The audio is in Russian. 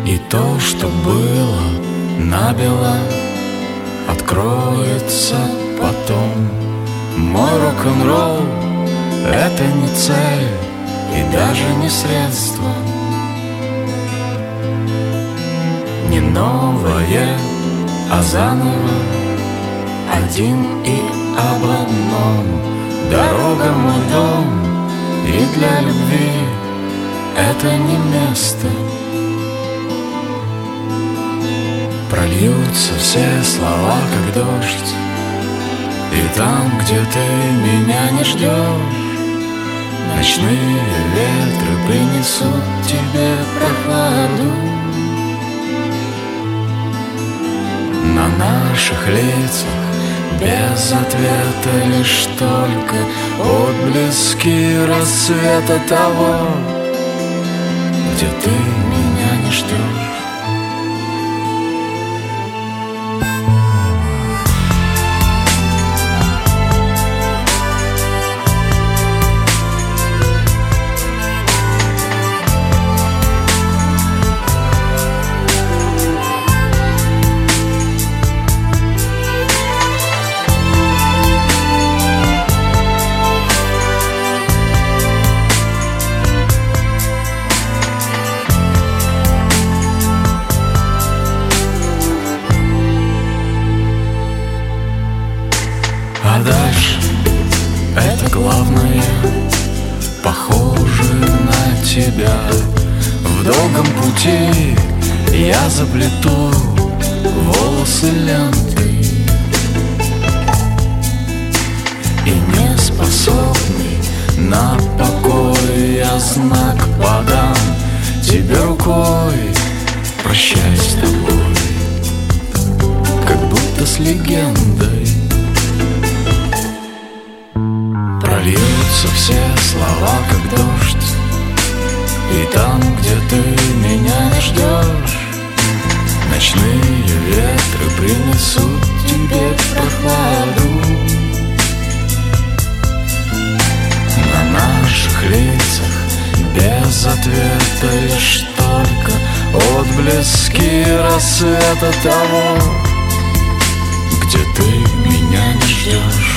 И то, что было набело, откроется потом. Мой рок-н-ролл — это не цель и даже не средство, не новое, а заново, один и об одном. Дорога — мой дом, и для любви это не место. Прольются все слова, как дождь, и там, где ты меня не ждешь, ночные ветры принесут тебе прохладу. На наших лицах без ответа лишь только отблески рассвета того, где ты меня не ждешь. А дальше это главное, похоже на тебя. В долгом пути я заплету волосы лентой, и не способный на покой я знак подам тебе рукой. Прощай с тобой, как будто с легендой. Прольются все слова, как дождь, и там, где ты меня не ждешь, ночные ветры принесут тебе прохладу. На наших лицах без ответа лишь только отблески рассвета того, где ты меня не ждешь.